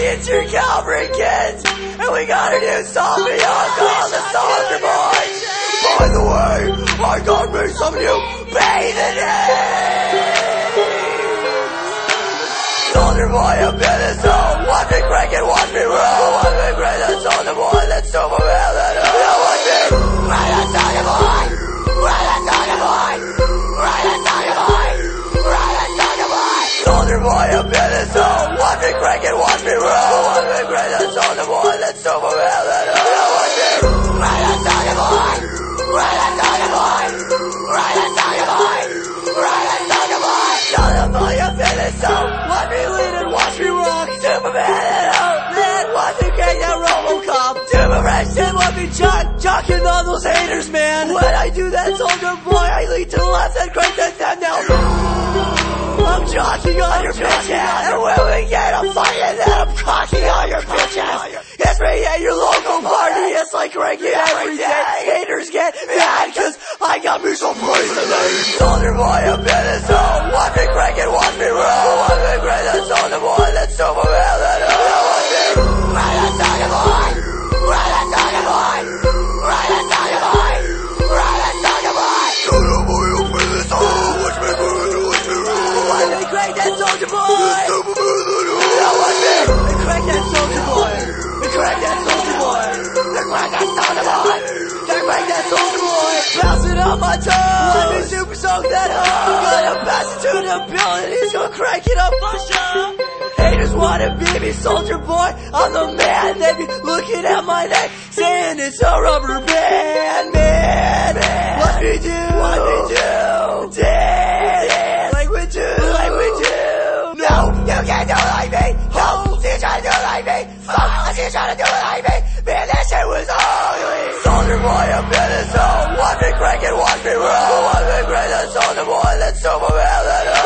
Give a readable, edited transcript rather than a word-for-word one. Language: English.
it's your Calvary kids, and we got a new song beyond called the Soldier Boy. By the way, I got me some new bathing apes. Soldier Boy up in the zone, watch me crank and watch me roll. Watch me crank that Soldier Boy, let's do my hell and watch me crank that Soldier Boy, crank that Soldier Boy, crank that Soldier Boy, crank that Soldier Boy. Soldier Boy up in the zone, watch me crank and watch me roll. Watch me crank that Soldier Boy, let's do my hell and watch me crank that Soldier Boy, crank that Soldier Boy, crank that Soldier Boy, crank that Soldier Boy. Soldier Boy up in the zone, watch me lead and watch me rock. Superman and Outman, watch me crank that Robocop. Superman shit, watch me jocking all those haters, man. When I do that, Soldier Boy, I lead to the left and crank that down now. I'm jocking on your bitch ass, and when we get a fight and then I'm cocking on your bitch ass. It's me at your local party, it's like cranking every day. Haters get mad cause I got me some praise today. Soldier Boy up in the zone, watch me crank and watch me roll. Watch me crank that Soldier Boy, let's do my hell and watch me crank that Soldier Boy, crank that Soldier Boy, crank that Soldier Boy, crank that Soldier Boy. Soldier Boy up in the zone, watch me crank and watch me roll. Watch me crank that Soldier Boy, now watch me crank that Soldier Boy, crank that Soldier Boy, crank that Soldier Boy, crank that Soldier Boy. Bouncing on my toes, let me super soak that hoe. Gonna pass it to the bill and he's gonna crank it up for sure. Haters wanna be me, Soldier Boy, I'm the man. They be looking at my neck, saying it's a rubber band, man. What we do, dance, like we do. No, you can't do it like me. No, see you trying to do it like me. Fuck, I see you trying to do it like me. Man, that shit was ugly. Soldier Boy up in the zone, watch me crank and watch me roll. Watch me crank that Soldier Boy, let's do my hell and